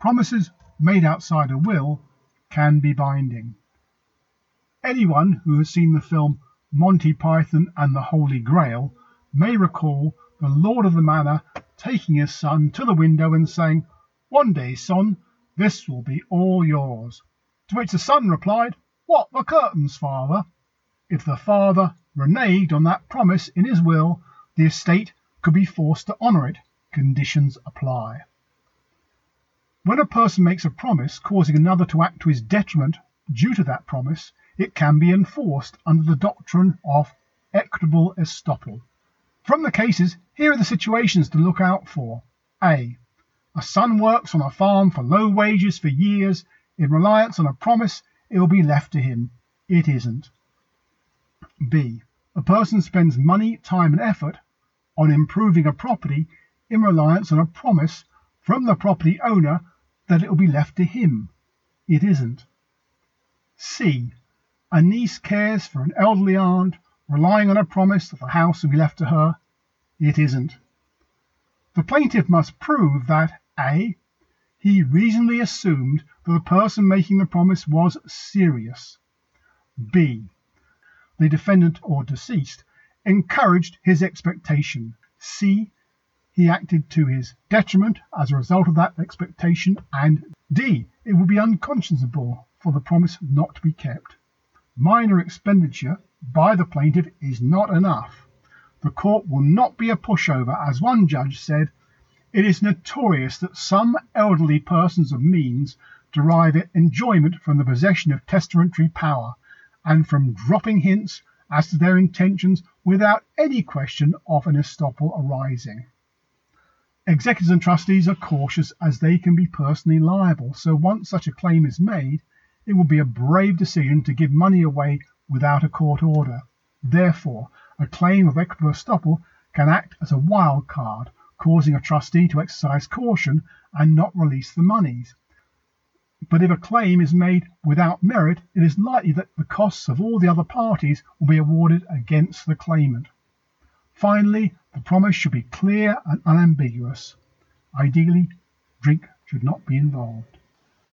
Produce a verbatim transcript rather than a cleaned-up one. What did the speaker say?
Promises made outside a will can be binding. Anyone who has seen the film Monty Python and the Holy Grail may recall the lord of the manor taking his son to the window and saying, "One day, son, this will be all yours." To which the son replied, "What, the curtains, father?" If the father reneged on that promise in his will, the estate could be forced to honour it. Conditions apply. When a person makes a promise causing another to act to his detriment due to that promise, it can be enforced under the doctrine of equitable estoppel. From the cases, here are the situations to look out for. A. A son works on a farm for low wages for years. In reliance on a promise, it will be left to him. It isn't. B. A person spends money, time and effort on improving a property in reliance on a promise from the property owner that it will be left to him. It isn't. C. A niece cares for an elderly aunt, relying on a promise that the house will be left to her. It isn't. The plaintiff must prove that A. He reasonably assumed that the person making the promise was serious. B. The defendant or deceased encouraged his expectation. C. He acted to his detriment as a result of that expectation. And D. It would be unconscionable for the promise not to be kept. Minor expenditure by the plaintiff is not enough. The court will not be a pushover. As one judge said, "It is notorious that some elderly persons of means derive enjoyment from the possession of testamentary power, and from dropping hints as to their intentions without any question of an estoppel arising." Executors and trustees are cautious, as they can be personally liable, so once such a claim is made, it will be a brave decision to give money away without a court order. Therefore, a claim of equitable estoppel can act as a wild card, causing a trustee to exercise caution and not release the monies. But if a claim is made without merit, it is likely that the costs of all the other parties will be awarded against the claimant. Finally, the promise should be clear and unambiguous. Ideally, drink should not be involved.